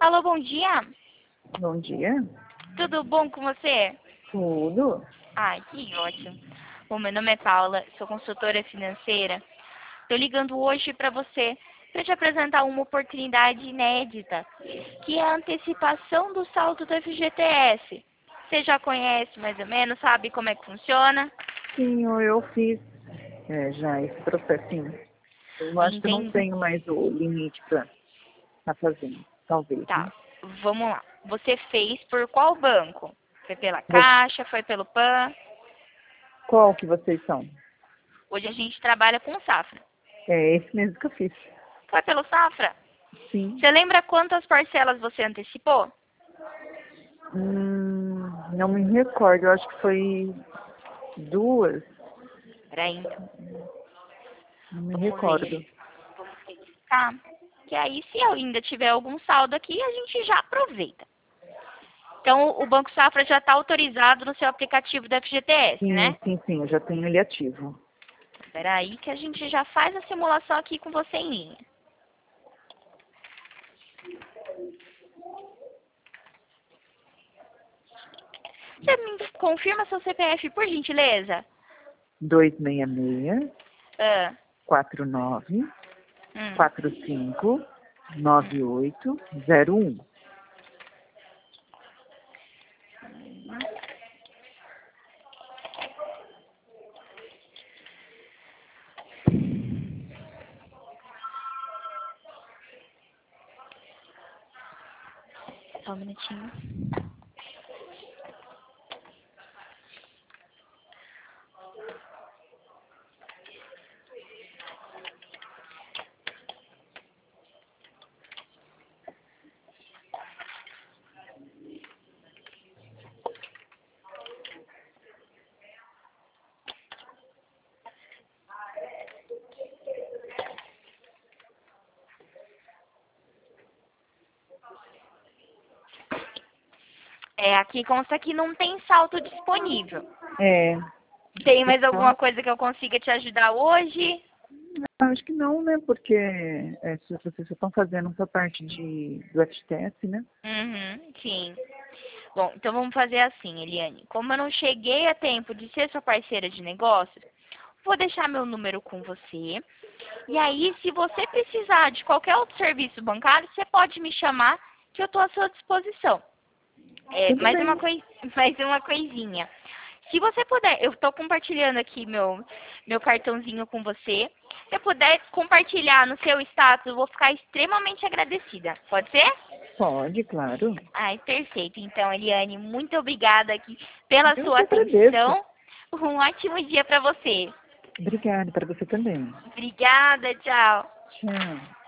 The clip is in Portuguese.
Alô, bom dia. Bom dia. Tudo bom com você? Tudo? Ai, que ótimo. Bom, meu nome é Paula, sou consultora financeira. Estou ligando hoje para você para te apresentar uma oportunidade inédita, que é a antecipação do saldo do FGTS. Você já conhece mais ou menos, sabe como é que funciona? Sim, eu fiz já esse processinho. Eu acho que eu não Entendi. tenho mais o limite para fazer, talvez, né? Tá, vamos lá. Você fez por qual banco? Foi pela Vo- Caixa, foi pelo PAN? Qual que vocês são? Hoje a gente trabalha com Safra. É esse mesmo que eu fiz. Foi pelo Safra? Sim. Você lembra quantas parcelas você antecipou? Não me recordo, eu acho que foi 2. Peraí, então. Não me Vamos ver. recordo. Vamos verificar. Que aí, se eu ainda tiver algum saldo aqui, a gente já aproveita. Então, o Banco Safra já está autorizado no seu aplicativo do FGTS, Sim, né? sim, sim, eu já tenho ele ativo. Peraí que a gente já faz a simulação aqui com você em linha. Você me confirma seu CPF, por gentileza? 266 Ah, 49 hum. 45 9801. Só um minutinho. É, aqui consta que não tem saldo disponível. É, Tem mais só. alguma coisa que eu consiga te ajudar hoje? Acho que não, né? Porque se vocês só estão fazendo essa parte do FGTS, né? Uhum, sim. Bom, então vamos fazer assim, Eliane. Como eu não cheguei a tempo de ser sua parceira de negócios, vou deixar meu número com você. E aí, se você precisar de qualquer outro serviço bancário, você pode me chamar que eu estou à sua disposição. É, Tudo mais uma bem. coi mais uma coisinha. Se você puder, eu estou compartilhando aqui meu cartãozinho com você. Se você puder compartilhar no seu status, eu vou ficar extremamente agradecida. Pode ser? Pode, claro. Ai, perfeito. Então, Eliane, muito obrigada aqui pela Eu sua que agradeço. atenção. Um ótimo dia para você. Obrigada para você também. Obrigada, tchau. Tchau.